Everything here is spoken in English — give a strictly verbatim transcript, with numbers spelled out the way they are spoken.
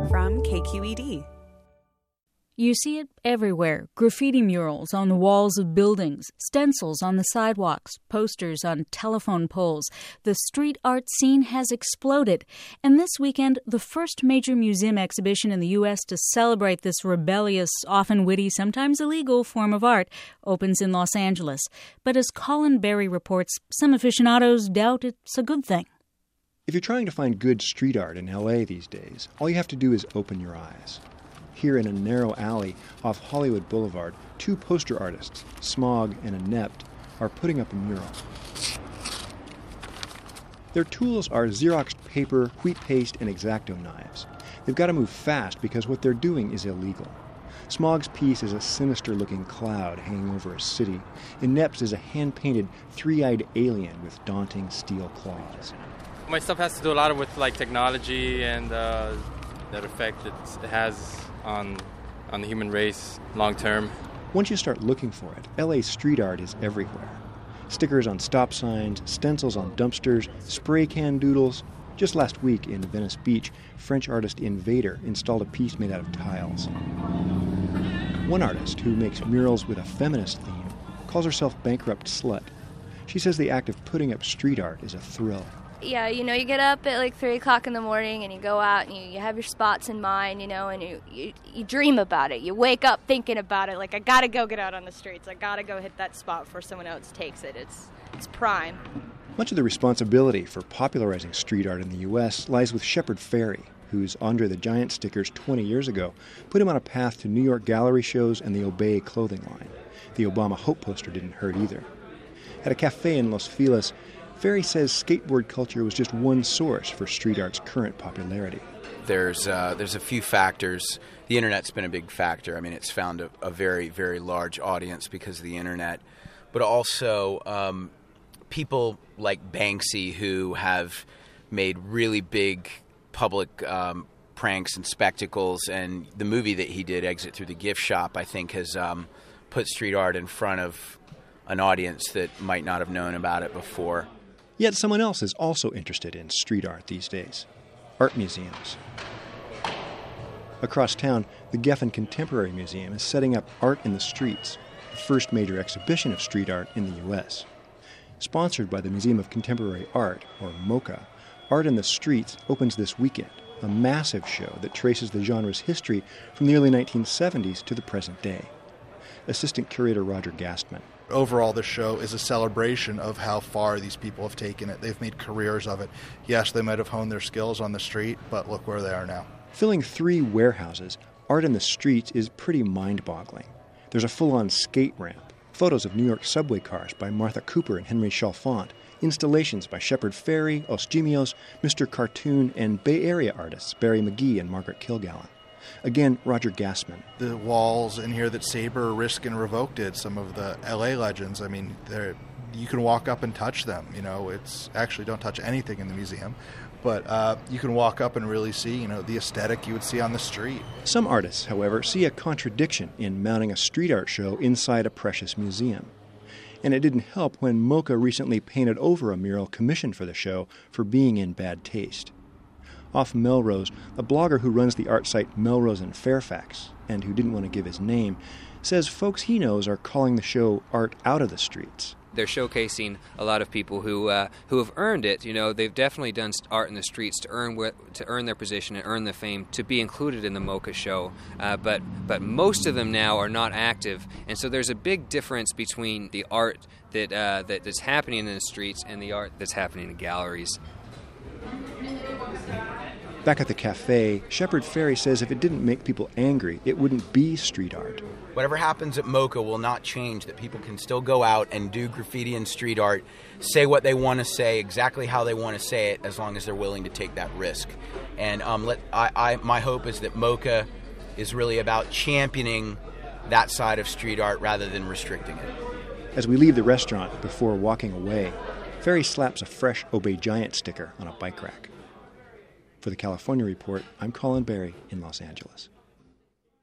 from K Q E D. You see it everywhere. Graffiti murals on the walls of buildings, stencils on the sidewalks, posters on telephone poles. The street art scene has exploded. And this weekend, the first major museum exhibition in the U S to celebrate this rebellious, often witty, sometimes illegal form of art opens in Los Angeles. But as Colin Berry reports, some aficionados doubt it's a good thing. If you're trying to find good street art in L A these days, all you have to do is open your eyes. Here in a narrow alley off Hollywood Boulevard, two poster artists, Smog and Inept, are putting up a mural. Their tools are Xeroxed paper, wheat paste, and X-Acto knives. They've got to move fast because what they're doing is illegal. Smog's piece is a sinister-looking cloud hanging over a city. Inept's is a hand-painted, three-eyed alien with daunting steel claws. My stuff has to do a lot with like technology and uh, that effect it has on on the human race long term. Once you start looking for it, L A street art is everywhere. Stickers on stop signs, stencils on dumpsters, spray can doodles. Just last week in Venice Beach, French artist Invader installed a piece made out of tiles. One artist, who makes murals with a feminist theme, calls herself Bankrupt Slut. She says the act of putting up street art is a thrill. Yeah, you know, you get up at like three o'clock in the morning and you go out and you, you have your spots in mind, you know, and you, you you dream about it. You wake up thinking about it, like, I gotta go get out on the streets. I gotta go hit that spot before someone else takes it. It's it's prime. Much of the responsibility for popularizing street art in the U S lies with Shepard Fairey, whose Andre the Giant stickers twenty years ago put him on a path to New York gallery shows and the Obey clothing line. The Obama Hope poster didn't hurt either. At a cafe in Los Feliz, Fairey says skateboard culture was just one source for street art's current popularity. There's uh, there's a few factors. The Internet's been a big factor. I mean, it's found a, a very, very large audience because of the Internet. But also um, people like Banksy who have made really big public um, pranks and spectacles. And the movie that he did, Exit Through the Gift Shop, I think has um, put street art in front of an audience that might not have known about it before. Yet someone else is also interested in street art these days: art museums. Across town, the Geffen Contemporary Museum is setting up Art in the Streets, the first major exhibition of street art in the U S. Sponsored by the Museum of Contemporary Art, or MoCA, Art in the Streets opens this weekend, a massive show that traces the genre's history from the early nineteen seventies to the present day. Assistant Curator Roger Gastman. Overall, the show is a celebration of how far these people have taken it. They've made careers of it. Yes, they might have honed their skills on the street, but look where they are now. Filling three warehouses, Art in the Streets is pretty mind-boggling. There's a full-on skate ramp, photos of New York subway cars by Martha Cooper and Henry Chalfant, installations by Shepard Fairey, Os Gimios, Mister Cartoon, and Bay Area artists Barry McGee and Margaret Kilgallen. Again, Roger Gassman. The walls in here that Saber, Risk, and Revoke did, some of the L A legends, I mean, they're, you can walk up and touch them. You know, it's actually don't touch anything in the museum, but uh, you can walk up and really see, you know, the aesthetic you would see on the street. Some artists, however, see a contradiction in mounting a street art show inside a precious museum. And it didn't help when MoCA recently painted over a mural commissioned for the show for being in bad taste. Off Melrose, a blogger who runs the art site Melrose in Fairfax, and who didn't want to give his name, says folks he knows are calling the show Art Out of the Streets. They're showcasing a lot of people who uh, who have earned it. You know, they've definitely done art in the streets to earn to earn their position and earn the fame to be included in the MoCA show. Uh, but but most of them now are not active, and so there's a big difference between the art that uh, that that's happening in the streets and the art that's happening in galleries. Back at the cafe, Shepard Fairey says if it didn't make people angry, it wouldn't be street art. Whatever happens at MoCA will not change, that people can still go out and do graffiti and street art, say what they want to say, exactly how they want to say it, as long as they're willing to take that risk. And um, let I, I my hope is that MoCA is really about championing that side of street art rather than restricting it. As we leave the restaurant before walking away, Fairey slaps a fresh Obey Giant sticker on a bike rack. For the California Report, I'm Colin Berry in Los Angeles.